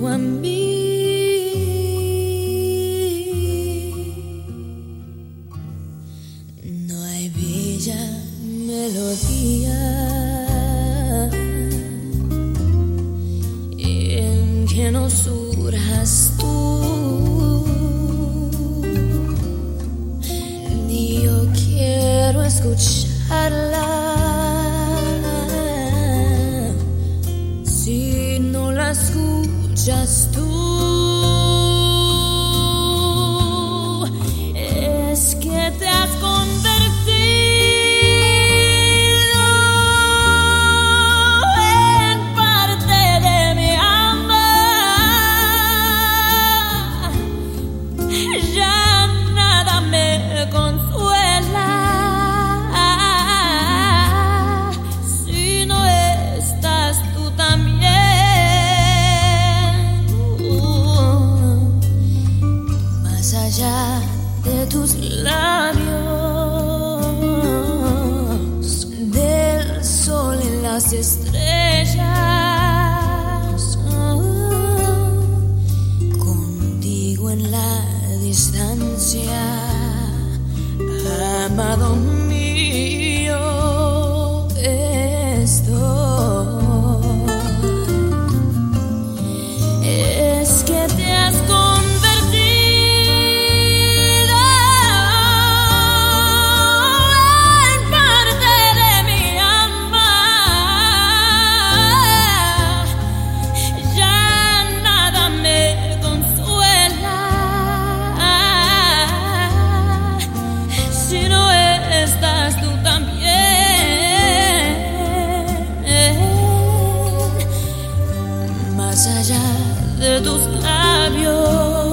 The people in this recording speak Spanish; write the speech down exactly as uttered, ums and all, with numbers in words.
junto a mí. No hay bella melodía en que no surjas tú, ni yo quiero escucharla si no la escuchas tú. Es que te has convertido en parte de mi alma. Ya nada me consuela si no estás tú también. Uh, más allá de tus labios, del sol y las estrellas, oh, contigo en la distancia, amado mío, estoy. Es que te has más allá de tus labios.